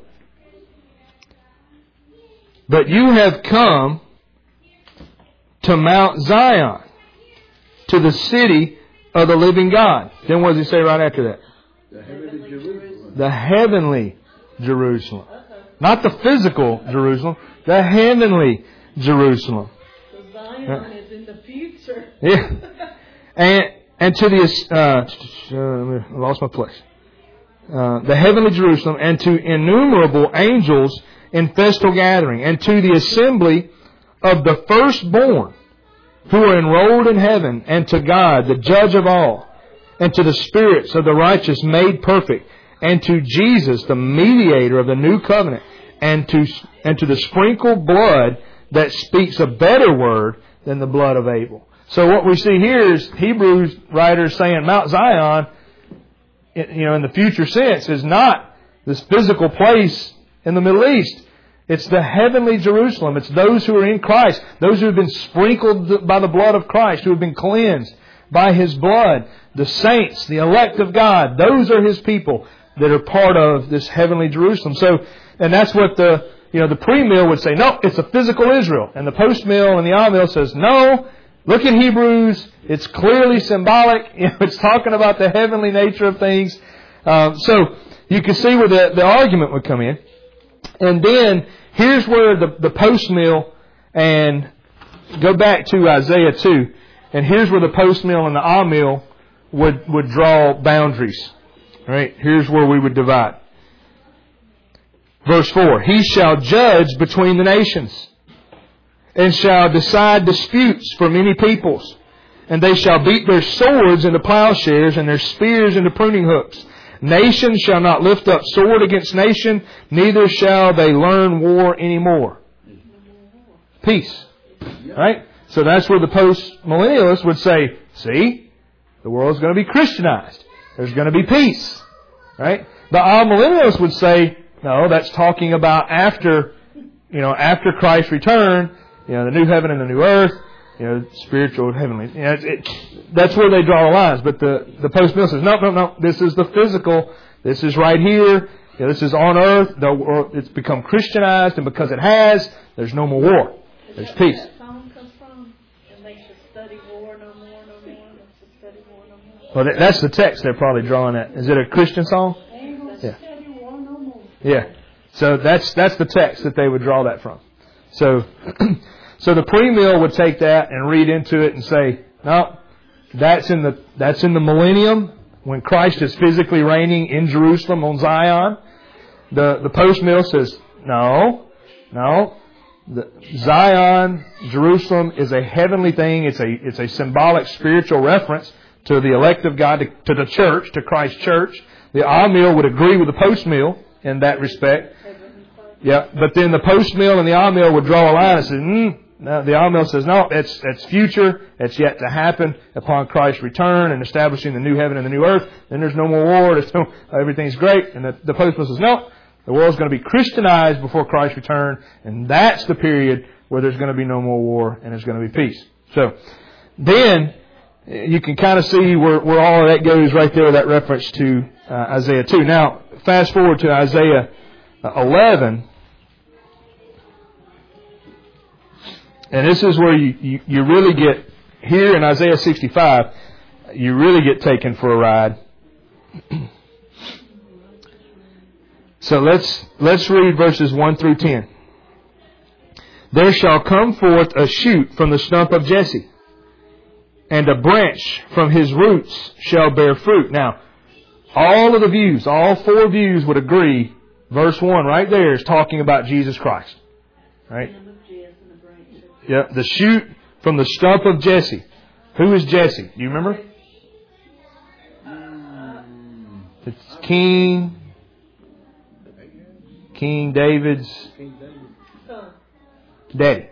"But you have come to Mount Zion, to the city of the living God." Then what does he say right after that? The heavenly Jerusalem. The heavenly Jerusalem. Not the physical Jerusalem, the heavenly Jerusalem. So Zion is in the future. Yeah. And and to the, uh, I lost my place. Uh, the heavenly Jerusalem, and to innumerable angels in festal gathering, and to the assembly of the firstborn who are enrolled in heaven, and to God, the judge of all, and to the spirits of the righteous made perfect, and to Jesus, the mediator of the new covenant, and to and to the sprinkled blood that speaks a better word than the blood of Abel. So what we see here is Hebrews writers saying Mount Zion, you know, in the future sense, is not this physical place in the Middle East. It's the heavenly Jerusalem. It's those who are in Christ, those who have been sprinkled by the blood of Christ, who have been cleansed by His blood, the saints, the elect of God. Those are His people that are part of this heavenly Jerusalem. So, and that's what the, you know, the pre-mill would say, no, it's a physical Israel. And the post-mill and the all-mill says, no, look at Hebrews. It's clearly symbolic. You know, it's talking about the heavenly nature of things. Um, so you can see where the, the argument would come in. And then here's where the, the post-mill, and go back to Isaiah two, and here's where the post-mill and the all-mill would, would draw boundaries. All right, here's where we would divide. Verse four, "He shall judge between the nations, and shall decide disputes for many peoples. And they shall beat their swords into plowshares, and their spears into pruning hooks. Nation shall not lift up sword against nation, neither shall they learn war anymore." Peace. Right? So that's where the post-millennialists would say, see, the world's going to be Christianized. There's going to be peace. Right? The all-millennialists would say, no, that's talking about after, you know, after Christ's return, you know, the new heaven and the new earth, you know, spiritual, heavenly. You know, it, it, that's where they draw the lines. But the, the post-mill says, no, no, no, this is the physical. This is right here. You know, this is on earth. The, it's become Christianized, and because it has, there's no more war. There's peace. Where that song comes from? And they should study war no more, no more. They should study war no more. Well, that, that's the text they're probably drawing at. Is it a Christian song? Ain't gonna Yeah. study war no more. Yeah. So that's that's the text that they would draw that from. So, so the premill would take that and read into it and say, no, that's in the that's in the millennium when Christ is physically reigning in Jerusalem on Zion. The the postmill says, no, no. The Zion, Jerusalem is a heavenly thing. It's a it's a symbolic spiritual reference to the elect of God, to, to the church, to Christ's church. The amill would agree with the postmill in that respect. Yeah, but then the postmill and the amill would draw a line and say, mm, no, the amill says, no, it's it's future. It's yet to happen upon Christ's return and establishing the new heaven and the new earth. Then there's no more war. There's no, everything's great. And the, the postmill says, no, the world's going to be Christianized before Christ's return, and that's the period where there's going to be no more war and there's going to be peace. So then you can kind of see where, where all of that goes right there with that reference to uh, Isaiah two. Now, fast forward to Isaiah eleven. And this is where you, you, you really get, here in Isaiah sixty-five, you really get taken for a ride. So let's let's read verses one through ten. There shall come forth a shoot from the stump of Jesse, and a branch from his roots shall bear fruit. Now, all of the views, all four views would agree, verse one right there is talking about Jesus Christ. Right? Yeah, the shoot from the stump of Jesse. Who is Jesse? Do you remember? It's King... King David's daddy.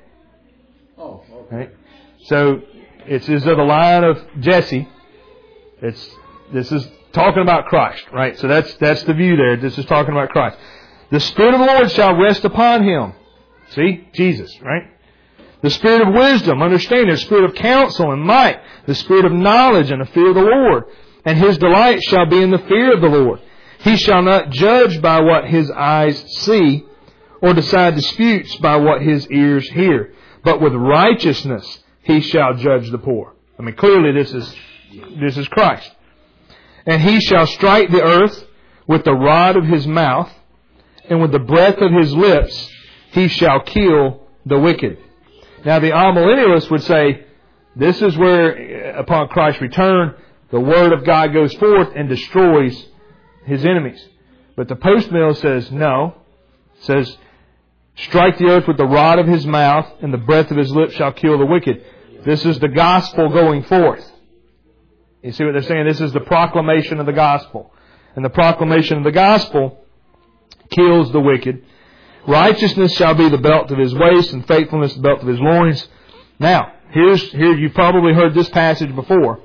Oh, okay. Right? So it's is of the line of Jesse. It's this is talking about Christ, right? So that's that's the view there. This is talking about Christ. The Spirit of the Lord shall rest upon him. See? Jesus, right? The Spirit of wisdom, understanding, the Spirit of counsel and might, the Spirit of knowledge and the fear of the Lord. And his delight shall be in the fear of the Lord. He shall not judge by what his eyes see, or decide disputes by what his ears hear. But with righteousness he shall judge the poor. I mean, clearly this is this is Christ. And he shall strike the earth with the rod of his mouth, and with the breath of his lips he shall kill the wicked. Now the amillennialists would say, this is where, upon Christ's return, the Word of God goes forth and destroys his enemies. But the postmill says, no. It says, strike the earth with the rod of his mouth, and the breath of his lips shall kill the wicked. This is the gospel going forth. You see what they're saying? This is the proclamation of the gospel. And the proclamation of the gospel kills the wicked. Righteousness shall be the belt of his waist, and faithfulness the belt of his loins. Now, here's here you've probably heard this passage before.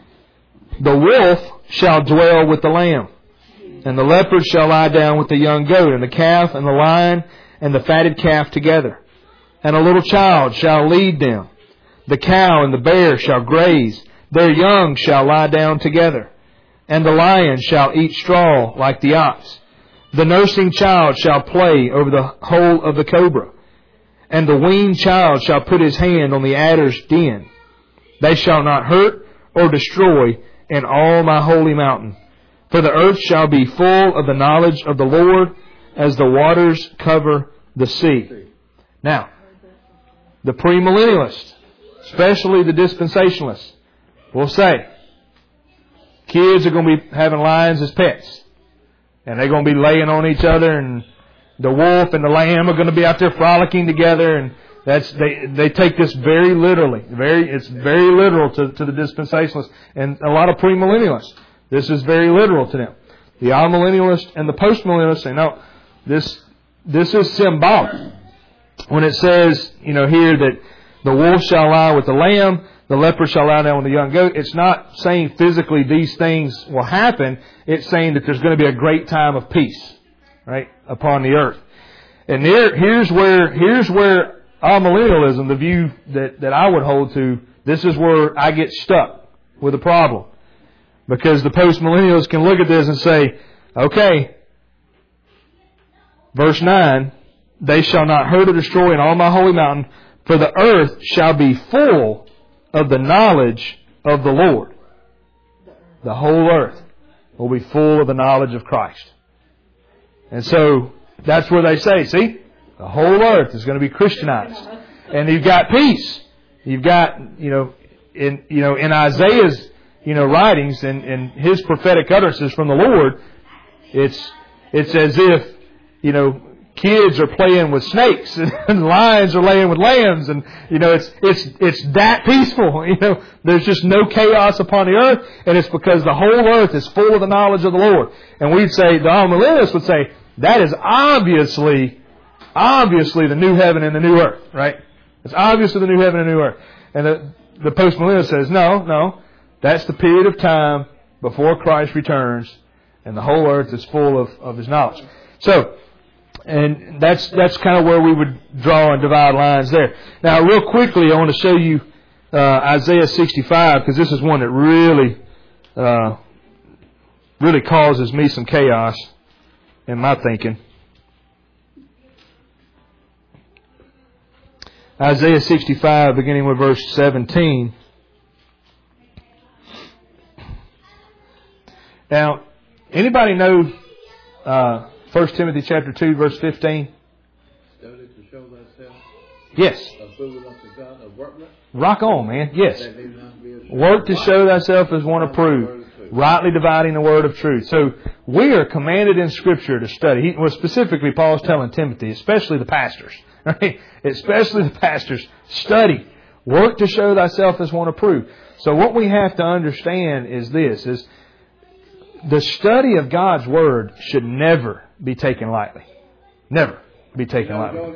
The wolf shall dwell with the lamb, and the leopard shall lie down with the young goat, and the calf and the lion and the fatted calf together. And a little child shall lead them. The cow and the bear shall graze. Their young shall lie down together. And the lion shall eat straw like the ox. The nursing child shall play over the hole of the cobra. And the weaned child shall put his hand on the adder's den. They shall not hurt or destroy in all my holy mountain. For the earth shall be full of the knowledge of the Lord, as the waters cover the sea. Now, the premillennialists, especially the dispensationalists, will say, kids are going to be having lions as pets. And they're going to be laying on each other, and the wolf and the lamb are going to be out there frolicking together. And that's they they take this very literally. Very It's very literal to, to the dispensationalists and a lot of premillennialists. This is very literal to them. The amillennialists and the postmillennialists say, no, this this is symbolic. When it says, you know, here that the wolf shall lie with the lamb, the leopard shall lie down with the young goat, it's not saying physically these things will happen. It's saying that there's going to be a great time of peace, right, upon the earth. And there, here's where here's where amillennialism, the view that, that I would hold to, this is where I get stuck with a problem. Because the postmillennials can look at this and say, okay, verse nine, they shall not hurt or destroy in all my holy mountain, for the earth shall be full of the knowledge of the Lord. The whole earth will be full of the knowledge of Christ. And so, that's where they say, see, The whole earth is going to be Christianized. And you've got peace. You've got, you know, in, you know, in Isaiah's, you know, writings and, and his prophetic utterances from the Lord, it's, it's as if, you know, kids are playing with snakes and lions are laying with lambs, and you know it's it's it's that peaceful. You know, there's just no chaos upon the earth, and it's because the whole earth is full of the knowledge of the Lord. And we'd say, the amillennialists would say, that is obviously, obviously the new heaven and the new earth, right? It's obviously the new heaven and the new earth. And the the postmillennialist says, no, no, that's the period of time before Christ returns, and the whole earth is full of of His knowledge. So. And that's that's kind of where we would draw and divide lines there. Now, real quickly, I want to show you uh, Isaiah sixty-five, because this is one that really, uh, really causes me some chaos in my thinking. Isaiah sixty-five, beginning with verse seventeen. Now, anybody know Uh, First Timothy chapter two, verse fifteen. Study to show thyself. Yes. Approved unto God, a workman. Rock on, man. Yes. That may not be ashamed. Work to show thyself as one approved, rightly dividing the word of truth. So we are commanded in Scripture to study. He, well, specifically, Paul's telling Timothy, especially the pastors, right? Especially the pastors, study. Work to show thyself as one approved. So what we have to understand is this: is the study of God's Word should never be taken lightly. Never be taken lightly.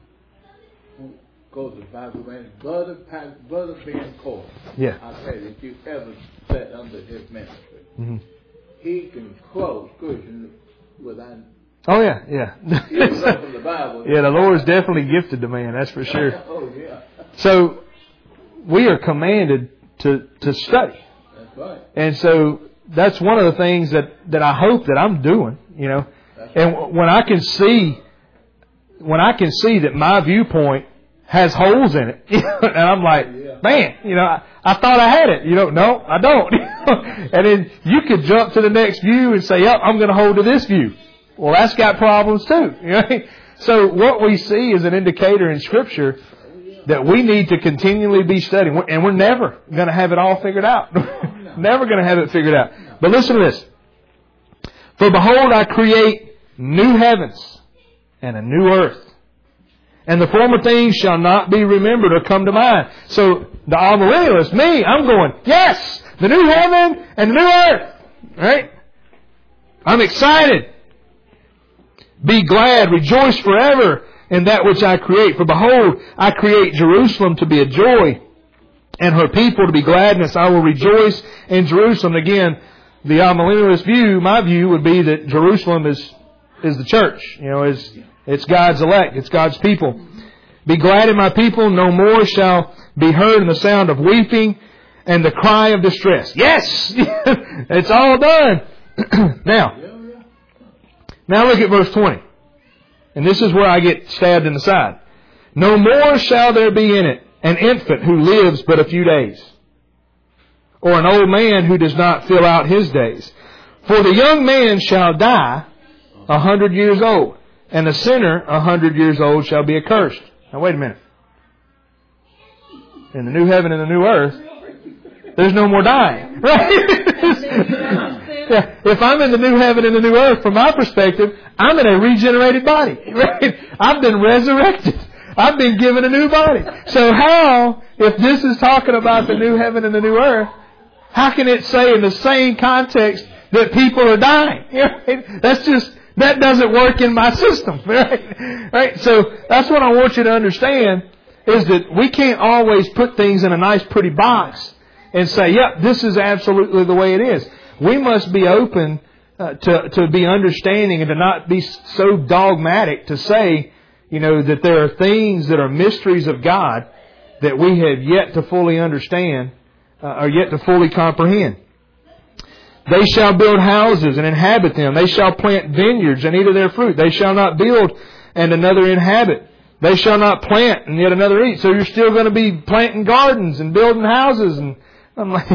Go to the Bible, man. Brother, brother being called. Yeah. I tell you, if you ever sat under his ministry, Mm-hmm. he can quote scripture without. Oh yeah, yeah. From the Bible. Yeah, the Lord's definitely gifted the man. That's for sure. Oh yeah. So we are commanded to to study. That's right. And so that's one of the things that, that I hope that I'm doing, you know. And when I can see, when I can see that my viewpoint has holes in it, and I'm like, man, you know, I, I thought I had it, you know, no, I don't. And then you could jump to the next view and say, yep, I'm going to hold to this view. Well, that's got problems too. You know? So what we see is an indicator in Scripture that we need to continually be studying, and we're never going to have it all figured out. Never going to have it figured out. But listen to this. For behold, I create new heavens and a new earth, and the former things shall not be remembered or come to mind. So the amillennialist, me, I'm going, yes, the new heaven and the new earth. Right? I'm excited. Be glad, rejoice forever in that which I create. For behold, I create Jerusalem to be a joy, and her people to be gladness. I will rejoice in Jerusalem. Again, the amillennialist view, my view, would be that Jerusalem is is the church. You know, is it's God's elect. It's God's people. Be glad in my people. No more shall be heard in the sound of weeping and the cry of distress. Yes! It's all done. Now, now look at verse twenty. And this is where I get stabbed in the side. No more shall there be in it an infant who lives but a few days, or an old man who does not fill out his days. For the young man shall die a hundred years old, and the sinner a hundred years old shall be accursed. Now wait a minute. In the new heaven and the new earth, there's no more dying. Right? Yeah. If I'm in the new heaven and the new earth, from my perspective, I'm in a regenerated body. Right? I've been resurrected. I've been given a new body. So how, if this is talking about the new heaven and the new earth, how can it say in the same context that people are dying? Right? That's just, that doesn't work in my system. Right? Right? So that's what I want you to understand, is that we can't always put things in a nice pretty box and say, yep, this is absolutely the way it is. We must be open uh, to, to be understanding and to not be so dogmatic to say, you know, that there are things that are mysteries of God that we have yet to fully understand, uh, or yet to fully comprehend. They shall build houses and inhabit them. They shall plant vineyards and eat of their fruit. They shall not build and another inhabit. They shall not plant and yet another eat. So you're still going to be planting gardens and building houses. And I'm like,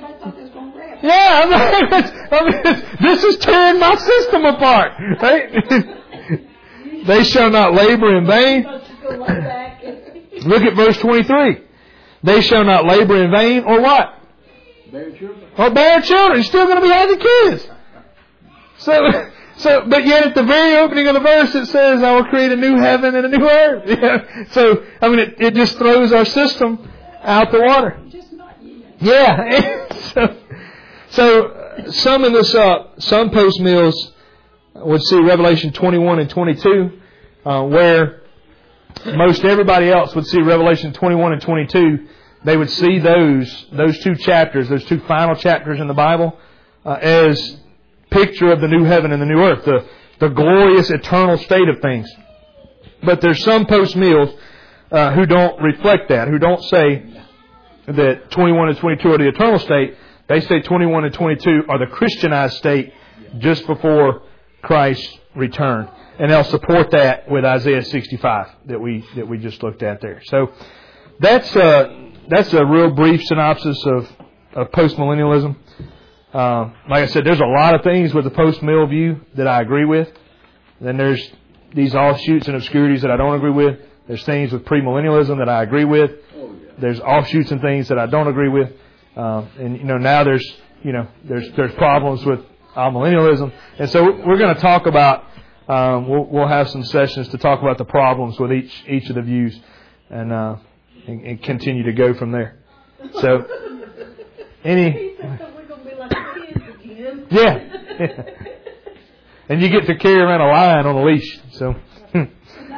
yeah, I'm like, I mean, this is tearing my system apart. Right? They shall not labor in vain. Look at verse twenty-three. They shall not labor in vain, or what? Bear children. Or bear children. You're still going to be having kids. So, so, but yet at the very opening of the verse it says, I will create a new heaven and a new earth. Yeah. So, I mean, it, it just throws our system out the water. Yeah. so, so, summing this up, some post mills would see Revelation twenty-one and twenty-two, uh, where most everybody else would see Revelation twenty-one and twenty-two. They would see those those two chapters, those two final chapters in the Bible, uh, as picture of the new heaven and the new earth, the the glorious eternal state of things. But there's some post mills uh, who don't reflect that, who don't say that twenty-one and twenty-two are the eternal state. They say twenty-one and twenty-two are the Christianized state just before Christ's return, and they'll support that with Isaiah sixty-five that we that we just looked at there. So that's a that's a real brief synopsis of of postmillennialism. Uh, like I said, there's a lot of things with the post-mill view that I agree with. Then there's these offshoots and obscurities that I don't agree with. There's things with premillennialism that I agree with. There's offshoots and things that I don't agree with. Uh, and you know now there's you know there's there's problems with amillennialism, and so we're going to talk about. Um, we'll, we'll have some sessions to talk about the problems with each each of the views, and uh, and, and continue to go from there. So, any yeah, and you get to carry around a lion on a leash. So,